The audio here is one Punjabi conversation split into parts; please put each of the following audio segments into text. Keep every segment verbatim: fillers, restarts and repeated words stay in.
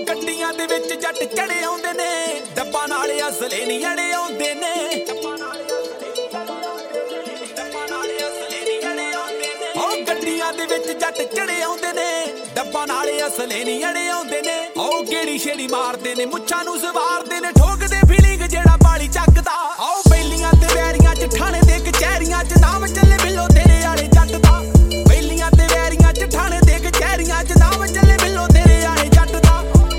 ਗੱਡੀਆਂ ਦੇ ਵਿੱਚ ਜੱਟ ਚੜੇ ਆਉਂਦੇ ਨੇ ਡੱਬਾ ਨਾਲ ਅਸਲੇ ਨਹੀਂ ਅੜੇ ਆਉਂਦੇ ਨੇ ਉਹ ਗੱਡੀਆਂ ਦੇ ਵਿੱਚ ਜੱਟ ਚੜੇ ਆਉਂਦੇ ਨੇ ਡੱਬਾ ਨਾਲ ਅਸਲੇ ਨਹੀਂ ਅੜੇ ਆਉਂਦੇ ਨੇ ਉਹ ਗੇੜੀ ਛੇੜੀ ਮਾਰਦੇ ਨੇ ਮੁੱਛਾਂ ਨੂੰ ਸਵਾਰਦੇ ਨੇ ਠੋਕਦੇ ਫੀਲਿੰਗ ਜਿਹੜਾ ਬਾਲੀ ਚੱਕਦਾ ਆਓ ਬੇਲੀਆਂ ਤੇ ਵੈਰੀਆਂ ਚ ਠਾਣੇ ਦੇ ਕਚਹਿਰੀਆਂ ਚ ਨਾਮ ਚੱਲੇ ਬਿੱਲੋ ਤੇਰੇ ਵਾਲੇ ਜੱਟ ਦਾ ਬੇਲੀਆਂ ਤੇ ਵੈਰੀਆਂ ਚ ਠਾਣੇ ਦੇ ਕਚਹਿਰੀਆਂ ਚ ਨਾਮ ਚੱਲੇ ਬਿੱਲੋ ਤੇਰੇ ਵਾਲੇ ਜੱਟ ਦਾ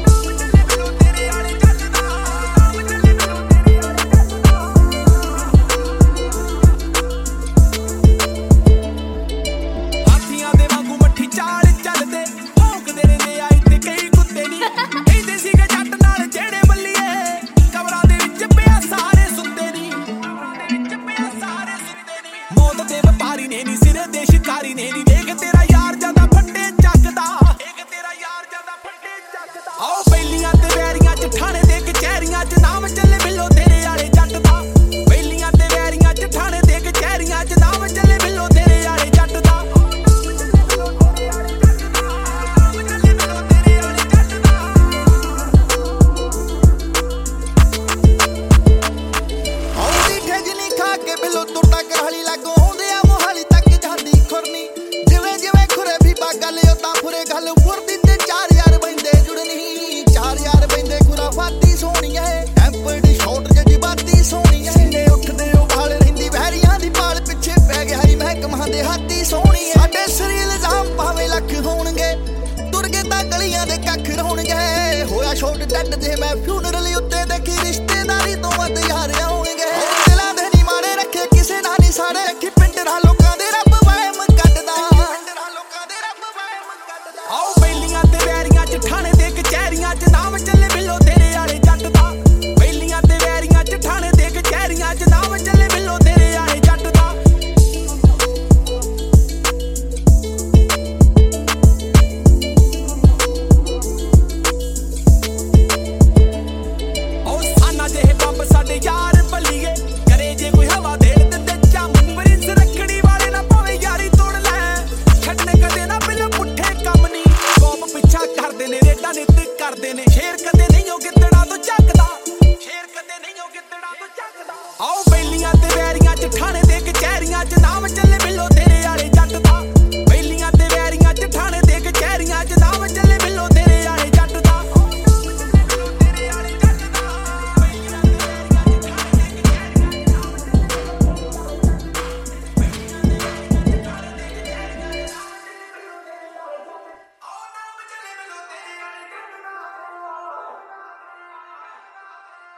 ਹਾਥੀਆਂ ਦੇ ਵਾਂਗੂ ਮੱਠੀ ਚਾਲ ਚੱਲਦੇ ਭੌਂਕਦੇ ਰਹਿੰਦੇ ਆ ਇੱਥੇ ਕਈ ਕੁੱਤੇ ਨੀ ਕਹਿੰਦੇ ਸੀਗੇ ਜੱਟ ਨਾਲ ਜਿਹੜੇ ਬੱਲੀਏ ਕਬਰਾਂ ਦੇ ਵਿੱਚ ਪਿਆ ਸਾਰੇ ਸੁੱਤੇ ਨੀ ਮੌਤ ਦੇ ਵਪਾਰੀ ਨੇ ਨੀ ਸਿਰੇ ਦੇ ਸ਼ਿਕਾਰੀ ਨੇ ਨੀ ਵੇਖ ਤੇਰਾ ਯਾਰ ਜਾਂਦਾ ਫੱਟੇ ਚੱਕਦਾ ਵੇਖ ਤੇਰਾ ਯਾਰ ਜਾਂਦਾ ਫੱਟੇ ਚੱਕਦਾ ਆਓ ਬੇਲੀਆਂ ਤੇ ਵੈਰੀਆਂ ਚ ਠਾਣੇ ਦੇ ਕਚਹਿਰੀਆਂ ਚ ਨਾਮ ਚੱਲੇ ਬਿੱਲੋ ਤੇਰੇ ਵਾਲੇ ਜੱਟ ਦਾ ਬੇਲੀਆਂ ਤੇ ਵੈਰੀਆਂ ਚ ਠਾਣੇ ਦੇ ਕਚਹਿਰੀਆਂ ਚ ਨਾਮ ਚੱਲੇ ਬਿੱਲੋ ਤੇਰੇ ਵਾਲੇ ਜੱਟ ਦਾ ਬਿੱਲੋ ਤੁਰਦਾ ਕਰਹਲੀ ਲੱਗੋ ਆਉਂਦੇ ਆ ਮੋਹਾਲੀ ਤੱਕ ਜਾਂਦੀ ਖੁਰਨੀ ਜਿਵੇਂ ਜਿਵੇਂ ਖੁਰੇ ਵੀ ਬਾ ਗੱਲ ਉਦਾਂ ਫੁਰੇ ਗੱਲ ਮੁਰਦੀ ਤੇ ਚਾਰ ਯਾਰ ਬੈਂਦੇ ਜੁੜਨੀ ਚਾਰ ਯਾਰ ਬੈਂਦੇ ਖੁਰਾ ਫਾਤੀ ਸੋਹਣੀਏ ਐਂਪਰ ਦੀ ਸ਼ਾਟ ਜਜ਼ਬਾਤੀ ਸੋਹਣੀਏ ਨੇ ਉੱਠਦੇ ਉਹ ਵਾਲ ਰਹਿੰਦੀ ਵਹਿਰੀਆਂ ਦੀ ਪਾਲ ਪਿੱਛੇ ਪੈ ਗਿਆ ਹੀ ਮਹਿਕਮਾਂ ਦੇ ਹਾਥੀ ਸੋਹਣੀਏ ਸਾਡੇ ਸਰੀਰ ਇਲਜ਼ਾਮ ਭਾਵੇਂ ਲੱਖ ਹੋਣਗੇ ਤੁਰ ਕੇ ਤਾਂ ਗਲੀਆਂ ਦੇ ਕੱਖ ਰੋਣਗੇ ਹੋਇਆ ਸ਼ੋਟ ਡੱਡ ਜੇ ਮੈਂ ਫਿਊਨਰਲ ਉੱਤੇ ਦੇਖੀ ਰਿਸ਼ਤੇਦਾਰੀ ਤੋਂ ਵੱਧ ਯਾਰ